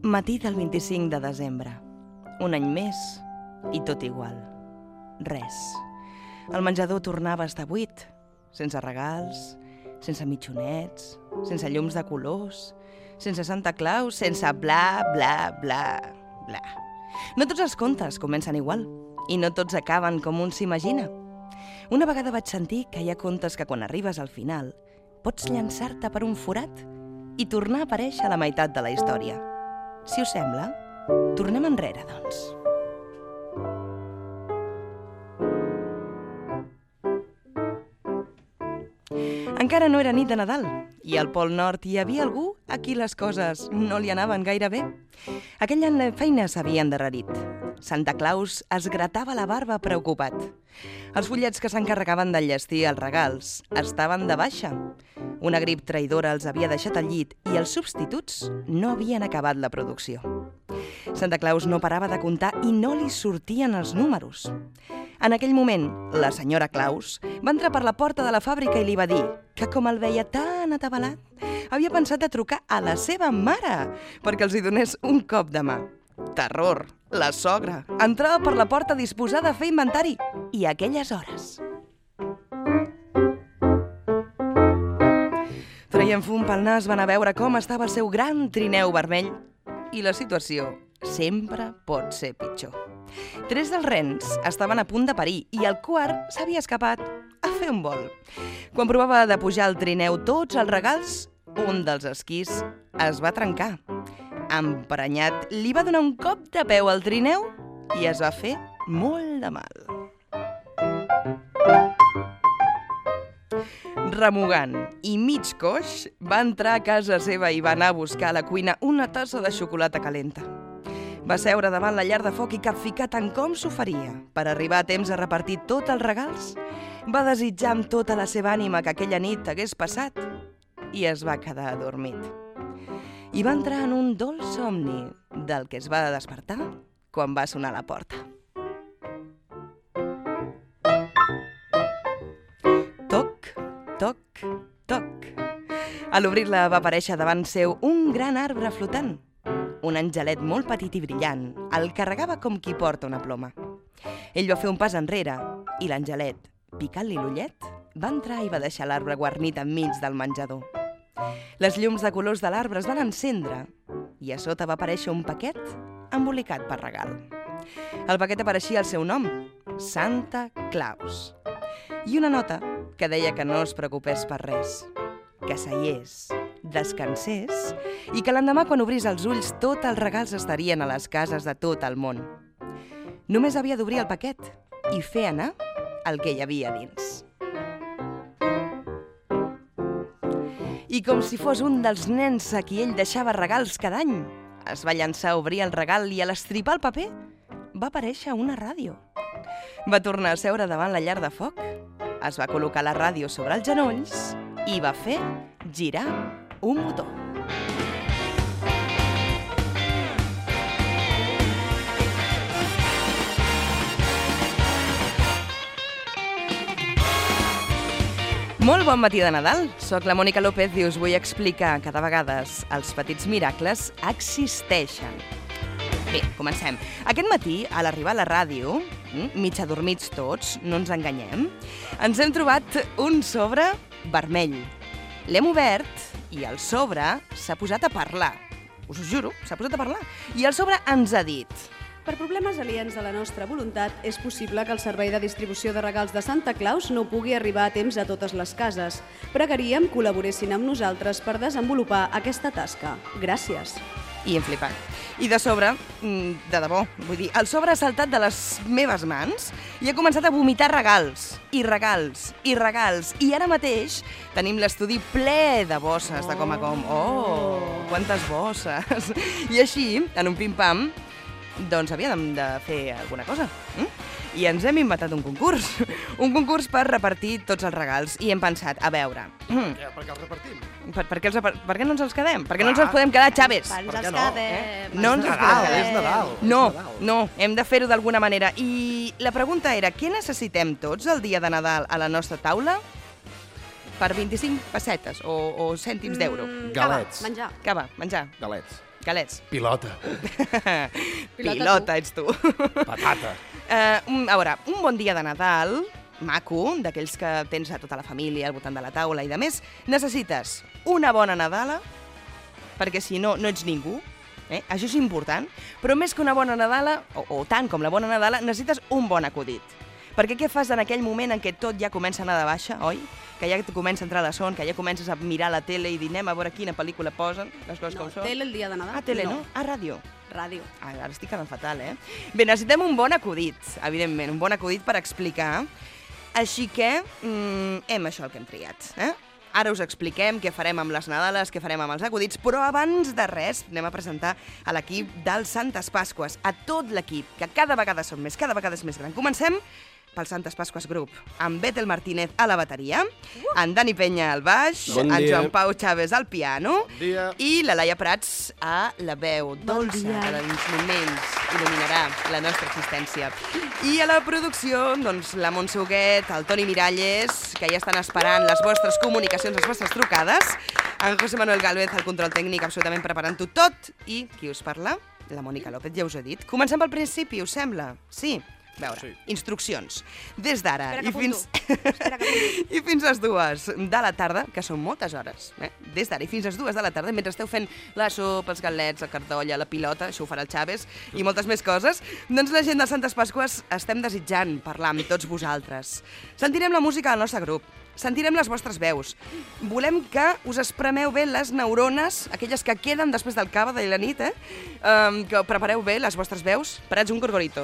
Matí del 25 de desembre. Un any més i tot igual. Res. El menjador tornava a estar buit, sense regals, sense mitjonets, sense llums de colors, sense Santa Claus, sense bla, bla, bla, bla. No tots els contes comencen igual i no tots acaben com un s'imagina. Una vegada vaig sentir que hi ha contes que quan arribes al final pots llançar-te per un forat i tornar a aparèixer a la meitat de la història. Si us sembla, tornem enrere, doncs. Encara no era nit de Nadal i al Pol Nord hi havia algú a qui les coses no li anaven gaire bé. Aquell any la feina s'havia endarrerit. Santa Claus es gratava la barba preocupat. Els fullets que s'encarregaven d'enllestir els regals estaven de baixa. Una grip traïdora els havia deixat al llit i els substituts no havien acabat la producció. Santa Claus no parava de comptar i no li sortien els números. En aquell moment, la senyora Claus va entrar per la porta de la fàbrica i li va dir que, com el veia tan atabalat, havia pensat de trucar a la seva mare perquè els hi donés un cop de mà. Terror! La sogra entrava per la porta disposada a fer inventari i a aquelles hores. Traient fum pel nas van a veure com estava el seu gran trineu vermell i la situació sempre pot ser pitjor. 3 dels rens estaven a punt de parir i el quart s'havia escapat a fer un vol. Quan provava de pujar al trineu tots els regals, un dels esquís es va trencar. Emprenyat, li va donar un cop de peu al trineu i es va fer molt de mal. Remugant i mig coix, va entrar a casa seva i va anar a buscar a la cuina una tassa de xocolata calenta. Va seure davant la llar de foc i capficar tant com s'ho faria per arribar a temps a repartir tots els regals. Va desitjar amb tota la seva ànima que aquella nit hagués passat i es va quedar adormit. I va entrar en un dolç somni del que es va despertar quan va sonar a la porta. Toc, toc, toc. A l'obrir-la va aparèixer davant seu un gran arbre flotant. Un angelet molt petit i brillant el carregava com qui porta una ploma. Ell va fer un pas enrere i l'angelet, picant-li l'ullet, va entrar i va deixar l'arbre guarnit enmig del menjador. Les llums de colors de l'arbre es van encendre i a sota va aparèixer un paquet embolicat per regal. Al paquet apareixia el seu nom, Santa Claus, i una nota que deia que no es preocupés per res, que seiés, descansés i que l'endemà quan obrís els ulls tots els regals estarien a les cases de tot el món. Només havia d'obrir el paquet i fer anar el que hi havia dins. I com si fos un dels nens a qui ell deixava regals cada any, es va llançar a obrir el regal i a l'estripar el paper va aparèixer una ràdio. Va tornar a seure davant la llar de foc, es va col·locar la ràdio sobre els genolls i va fer girar un motor. Molt bon matí de Nadal. Soc la Mònica López i us vull explicar que de vegades els petits miracles existeixen. Bé, comencem. Aquest matí, a l'arribar a la ràdio, mig adormits tots, no ens enganyem, ens hem trobat un sobre vermell. L'hem obert i el sobre s'ha posat a parlar. Us ho juro, s'ha posat a parlar. I el sobre ens ha dit: per problemes aliens a la nostra voluntat, és possible que el servei de distribució de regals de Santa Claus no pugui arribar a temps a totes les cases. Pregaríem col·laboressin amb nosaltres per desenvolupar aquesta tasca. Gràcies. I hem flipat. I de sobre, de debò, vull dir, el sobre ha saltat de les meves mans i ha començat a vomitar regals, i regals, i regals. I ara mateix tenim l'estudi ple de bosses de com a com. Oh, quantes bosses! I així, en un pim-pam, doncs havíem de fer alguna cosa. I ens hem inventat un concurs per repartir tots els regals. I hem pensat, a veure... Per què els repartim? Per què no ens els quedem? Per què no ens els podem quedar, Chaves? Ens els quedem. No ens els podem quedar. És Nadal. No, hem de fer-ho d'alguna manera. I la pregunta era, què necessitem tots el dia de Nadal a la nostra taula? Per 25 pessetes o cèntims d'euro. Galets. Menjar. Cava, menjar. Galets. Galets. Pilota. Pilota ets tu. Patata. A veure, un bon dia de Nadal, maco, d'aquells que tens a tota la família al voltant de la taula i de més, necessites una bona Nadala, perquè si no, no ets ningú. Això és important, però més que una bona Nadala, o tant com la bona Nadala, necessites un bon acudit. Perquè què fas en aquell moment en què tot ja comença a anar de baixa, oi? Que ja comença a entrar la son, que ja comences a mirar la tele i dir anem a veure quina pel·lícula posen, les coses com són. Tele el dia de Nadal. Tele, no? Ràdio. Ràdio. Ara estic quedant fatal, Bé, necessitem un bon acudit, evidentment, un bon acudit per explicar. Així que hem això el que hem triat, Ara us expliquem què farem amb les Nadales, què farem amb els acudits, però abans de res anem a presentar a l'equip del Santes Pasques, a tot l'equip, que cada vegada són més, cada vegada és més gran. Comencem pel Santes Pasques Group, amb Betel Martínez a la bateria, en Dani Penya al baix, en Joan Pau Chávez al piano i la Laia Prats a la veu dolça, que en uns moments il·luminarà la nostra existència. I a la producció, doncs, la Montse Huguet, el Toni Miralles, que ja estan esperant les vostres comunicacions, les vostres trucades, en José Manuel Gálvez, el control tècnic, absolutament preparant-ho tot, i qui us parla? La Mònica López, ja us he dit. Comencem pel principi, us sembla? Sí? A veure, instruccions. Des d'ara i fins a les 2 de la tarda, que són moltes hores, des d'ara i fins a les 2 de la tarda, mentre esteu fent la sopa, els galets, la cartolla, la pilota, això ho farà el Chávez, i moltes més coses, doncs la gent de Santes Pasques estem desitjant parlar amb tots vosaltres. Sentirem la música del nostre grup, sentirem les vostres veus. Volem que us espremeu bé les neurones, aquelles que queden després del cava de la nit, que prepareu bé les vostres veus. Prats, un gorgorito.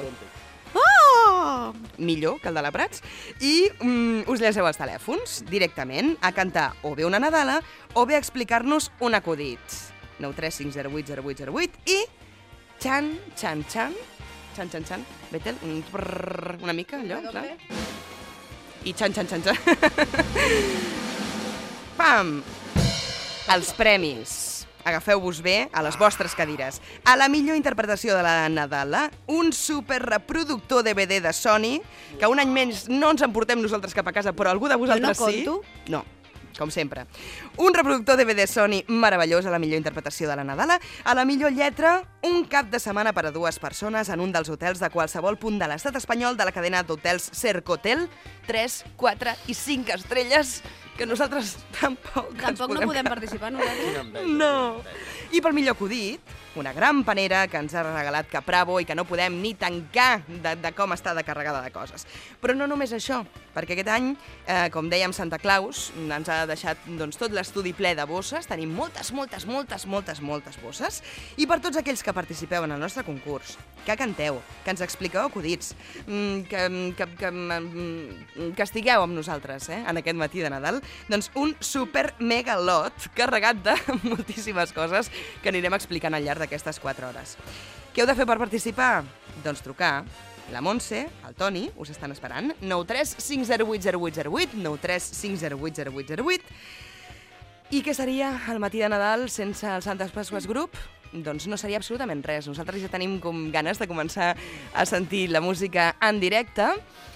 Millor que el de la Prats, i us lleseu els telèfons directament a cantar o bé una Nadala o bé a explicar-nos un acudit. 935080808 i xan, xan, xan, xan, xan, xan, Betel, una mica, allò, clar. I xan, xan, xan, xan. Pam! Els premis. Agafeu-vos bé a les vostres cadires. A la millor interpretació de la Nadala, un superreproductor DVD de Sony, que un any menys no ens emportem nosaltres cap a casa, però algú de vosaltres sí. Jo no conto? No, com sempre. Un reproductor DVD Sony meravellós a la millor interpretació de la Nadala. A la millor lletra, un cap de setmana per a 2 persones en un dels hotels de qualsevol punt de l'estat espanyol de la cadena d'hotels Cercotel, 3, 4 i 5 estrelles, que nosaltres tampoc no podem participar, nosaltres? No. I pel millor acudit, una gran panera que ens ha regalat Capravo i que no podem ni tancar de com està de carregada de coses. Però no només això, perquè aquest any, com dèiem, Santa Claus ens ha deixat tot l'estudi ple de bosses, tenim moltes bosses, i per tots aquells que participeu en el nostre concurs, que canteu, que ens expliqueu acudits, que estigueu amb nosaltres en aquest matí de Nadal, doncs un super mega lot carregat de moltíssimes coses que anirem explicant al llarg d'aquestes 4 hores. Què heu de fer per participar? Doncs trucar. La Montse, el Toni, us estan esperant. 935080808, 935080808. I què seria el matí de Nadal sense el Santes Pasques Group? Doncs no seria absolutament res. Nosaltres ja tenim com ganes de començar a sentir la música en directe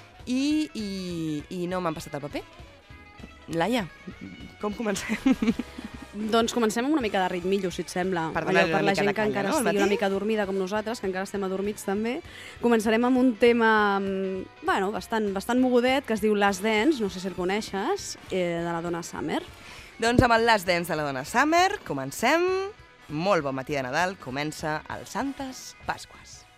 i no m'han passat el paper. Laia, com comencem? Doncs comencem amb una mica de ritmillo, si et sembla. Per donar per la gent que encara estigui una mica dormida com nosaltres, que encara estem adormits també. Començarem amb un tema bastant mogudet, que es diu Last Dance, no sé si el coneixes, de la Donna Summer. Doncs amb el Last Dance de la Donna Summer comencem. Molt bon matí de Nadal, comença el Santes Pasques.